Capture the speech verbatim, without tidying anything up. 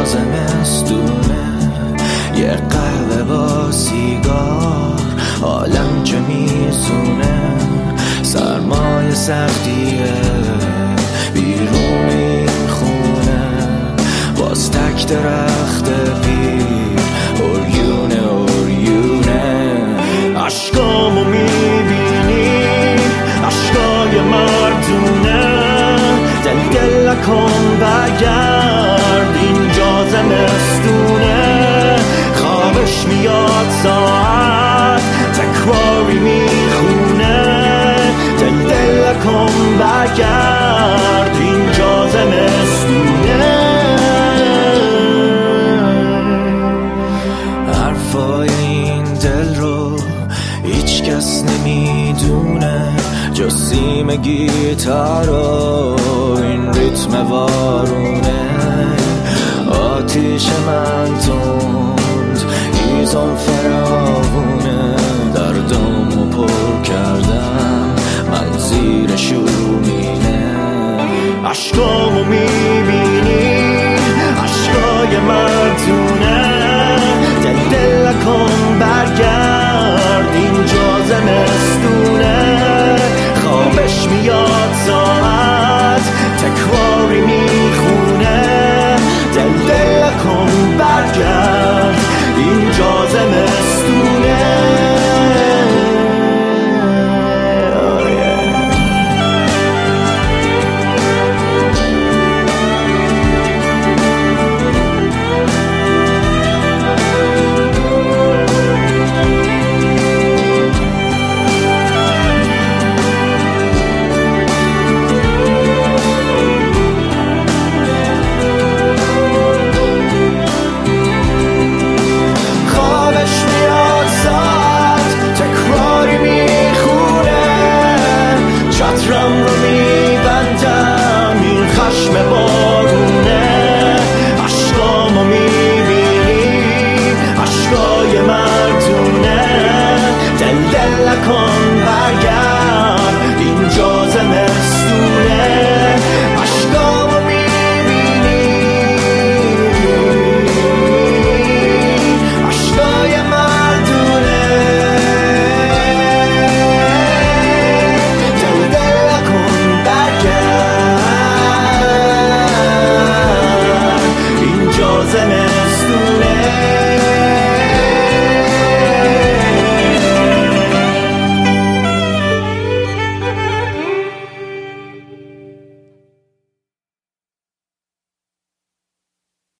زمستونه، یه قهوه با سیگار، عالم چه میزونه، سرمای سختیه بیرون این خونه، باز تک درخت پیر اوریونه اوریونه. عشقامو میبینی، عشقای مردونه، دل دل کن برگرد، اینجا زمستونه، خوابش میاد ساعت تکراری میخونه، دل دل کن برگرد، اینجا زمستونه. حرفای این دل رو هیچ کس نمیدونه جز سیم گیتار و این ریتم وارونه. آتیش من تند هیزم فراوونه، دردمو پر کردم من زیر شومینه. عشقامو میبینی، عشقای مردونه، دل دل کن برگرد، اینجا زمستونه، خوابش میاد